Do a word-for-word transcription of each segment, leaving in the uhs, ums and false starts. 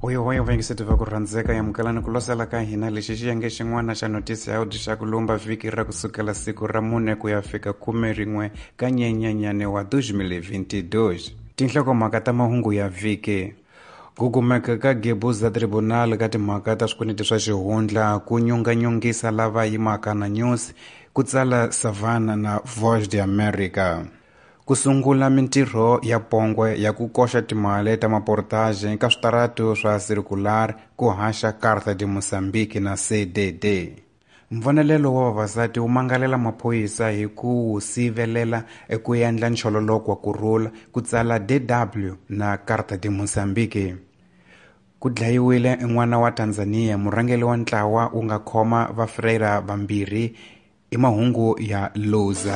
Oyo hoyo vengiseti va ku rhandzeka ya mukalani ku losela ka hina lexi xiyenge xin'wana xa notisi ya audio xa ku lumba vhiki ra kusukela siku ra mune ku ya fika khume rin'we ka nyenyanyane wa twenty twenty-two. Tinhlokomhaka ta mahungu ya vhiki. Ku kumeka ka Gebuza Tribunal ka timhaka ta swikweleti swa xihundla ku nyonganyongisa lava yimaka na news, ku tsala Savannah na Voice de America. Ku sungula mintirho ya pongwe ya ku koxa timali ta maportaje ka switarato swa circular ku haxa Carta de Moçambique na C D D. Mvonelelo wa vavasati wu mangalela maphoyisa hi ku wu sivelela eku endla nchololoko wa kurhula, ku tsala D W na Carta de Moçambique. Ku dlayiwile n'wana wa Tanzania, murhangeli wa ntlawa wu nga khoma vafrera vambirhi i mahungu ya Loza.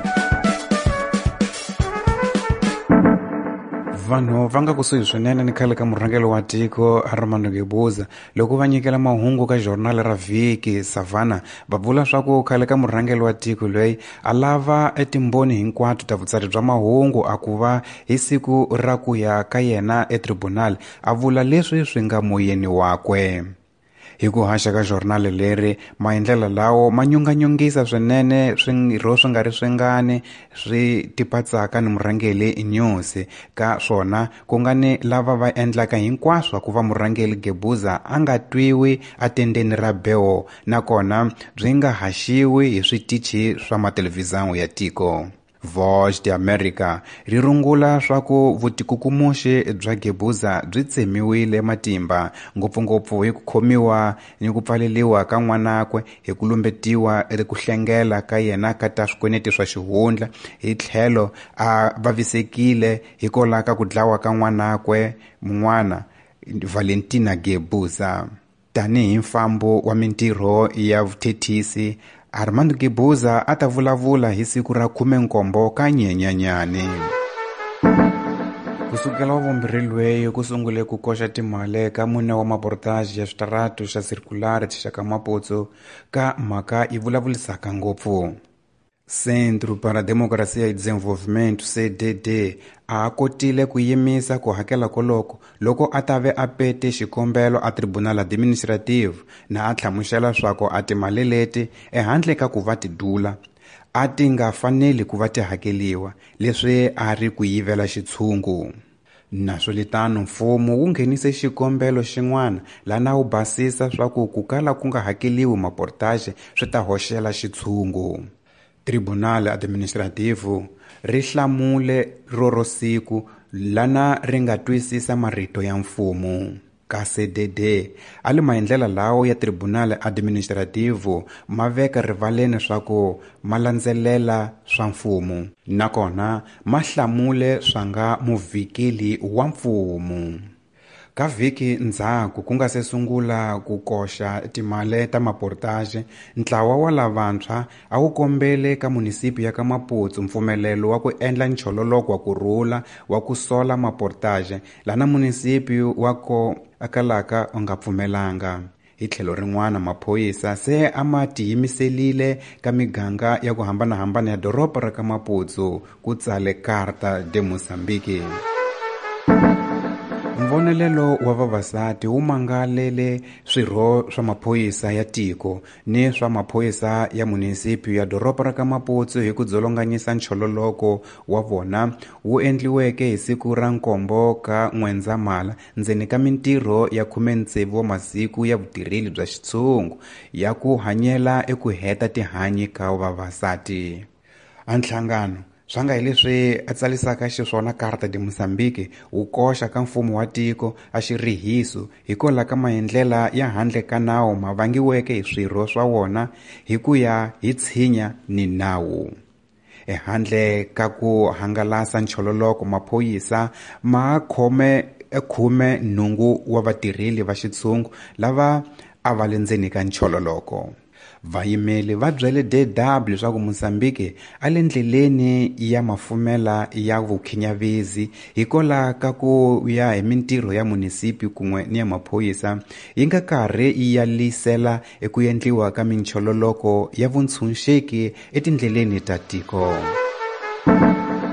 Vanhu va nga kusuhi swinene ni khale ka murhangeli wa tiko Armando Gebuza. Loko va nyikela mahungu ka jornal ra vhiki Savannah, va vula swa ku khale ka murhangeli wa tiko loyi a lava etimboni hinkwato ta vutsari bya mahungu a ku va hi siku ra ku ya ka yena etribunal a vula leswi swi nga moyeni wakwe. Hi ku haxa ka jornal leri, maendlela lawo ma nyonganyongisa swinene swirho swi nga ri swingani swi tipatsaka ni murhangeli news, ka swona ku nga ni lava va endlaka hinkwaswo ku va murhangeli Gebuza a nga twiwi atendeni ra bewo, nakona byi nga haxiwi hi switichi swa mathelevhizini ya tiko. Voice de America ri rungula swa ku vutikukumuxi bya Gebuza byi tsemiwile matimba ngopfungopfu hi ku khomiwa ni ku pfaleliwa ka n'wanakwe, hi ku lumbetiwa ku hlengela ka yena ka ta swikweleti swa xihundla, hi tlhelo a vavisekile hikokwalaho ka ku dlawa ka n'wanakwe mun'wana Valentina Gebuza. Tanihi mfambo wa mintirho ya vuthethisi, Armando Gebuza a ta vulavula hi siku ra khume nkombo ka nyenyanyane. Kusukela wavumbirhi lweyi ku sungule ku koxa timali ka mune wa maportaje ya switarato xa circular xa Maputso ka mhaka yi vulavulisaka ngopfu. Centro para a Democracia e Desenvolvimento C D D a kotile ku yimisa ku hakela koloko loko a ta ve a pete xikombelo a Tribunal Administrative na a tlhamuxela swako a timali leti ehandle ka ku va ti dula a ti nga faneli ku va ti hakeliwa, leswi a ri ku yivela xitshungu. Naswolitano mfumo wu nghenise xikombelo xin'wana lana wu basisa swa ku ku kala ku nga hakeliwi maportaje swi ta hoxela xitshungu. Tribunal Administrative ri hlamule roro siku lana ri nga twisisa marito ya mfumo. Ka C D D ali maendlela lawo ya Tribunal Administrative ma veka rivaleni swa ku ma landzelela swa mfumo, nakona ma hlamule swa nga muvhikeli wa mfumo. Ka vhiki ndzhaku ku nga se sungula ku koxa timali ta maportaje, ntlawa wa lavantshwa a wu kombele ka munisipi ya ka Maputso mpfumelelo wa ku endla nchololoko wa kurhula wa ku sola maportaje lana munisipi wa ko akalaka u nga pfumelanga. Hi tlhelo rin'wana, maphoyisa se a ma tiyimiselile ka miganga ya ku hambanahambana ya doroba ra ka Maputso, ku tsale Carta de Moçambique. Mvonelelo wa vavasati wu mangalele swirho swa maphoyisa ya tiko ni swa maphoyisa ya munisipi ya doroba ra ka Maputso hi ku dzolonganyisa nchololoko wa vona wu endliweke hi siku ra nkombo ka N'wendzamhala ndzeni ka mintirho ya khume ntsevu wa masiku ya vutirheli bya xitshungu ya ku hanyela eku heta tihanyi ka vavasati. A nhlangano swa nga hi leswi a tsalisaka xiswona Carta de Moçambique wu koxa ka mfumo wa tiko a xirihiso hikokwalaho ka maendlela ya handle ka nawu ma vangiweke hi swirho swa wona hi ku ya hi tshinya ni nawu. Ehandle ka ku hangalasa nchololoko, maphoyisa ma khome khume nhungu wa vatirheli va xitshungu lava a va le ndzeni ka nchololoko. Vayimeli va byele D W swa ku Moçambique a le ndleleni ya mafumela ya vukhinyavezi hikokwalaho ka ku ya hi mintirho ya munisipi kun'we ni ya maphoyisa yi nga karhi yi yalisela eku endliwa ka minchololoko ya vutshunxeki etindleleni ta tiko.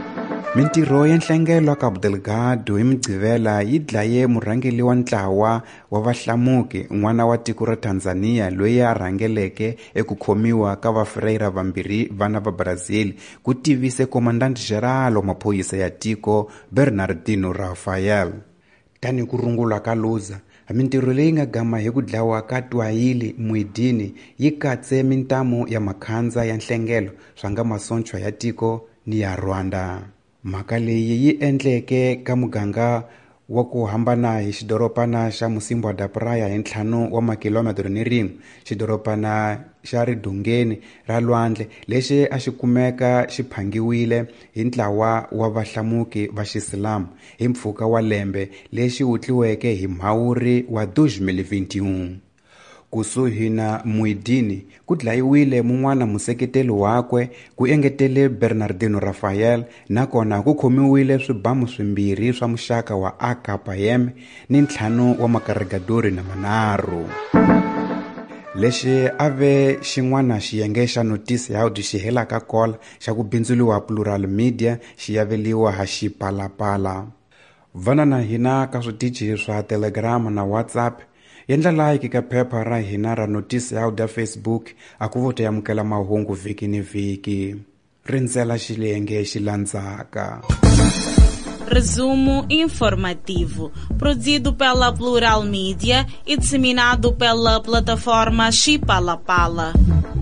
Mintirho ya nhlengelo Cabo Delgado hi Mgqivela yi dlaye murhangeli wa ntlawa wa vahlamuki n'wana wa tiko ra Tanzania loyi a rhangeleke eku khomiwa ka vafreyira vambirhi vana va Brazil, ku tivise Commandant General wa maphoyisa ya tiko Bernardino Rafael. Tani ku rungula ka Luza, mintirho leyi nga gama hi ku dlawa ka Twahili Muidini yi katse mintamu ya makhandza ya nhlengelo swanga masontshwa ya tiko ni ya Rwanda. Mhaka leyi yi endleke ka muganga wa ku hambana hi xidoropana xa Musimbwa da Praia hi ntlhanu wa makilometro ni rin'we, xidoropana xa Ridungeni ra lwandle lexi a xi kumeka xi phangiwile hi ntlawa wa vahlamuki va Xisilamu hi mpfhuka wa lembe lexi wutliweke hi Mhawuri wa dois mil e vinte e um. Kusuhi na Muidini ku dlayiwile mun'wana museketeli wakwe, ku engetele Bernardino Rafael, nakona ku khomiwile swibamu swimbirhi swa muxaka wa A K P M ni ntlhanu wa makarigadori na manharhu. Lexi a ve xin'wana xiyenge xa notisi ya audi xi helaka kola xa ku bindzuriwa Plural Media xi yaveliwa ha Xipalapala. Vana na hina ka switichi swa Telegram na WhatsApp, endla like ka phepha ra hina ra notisi ya audi Facebook, a ku vote yamukela mahungu vhiki ni vhiki. Rindzela xilenge xi landzaka. Resumo informativo, produzido pela Plural Media e disseminado pela plataforma Xipalapala.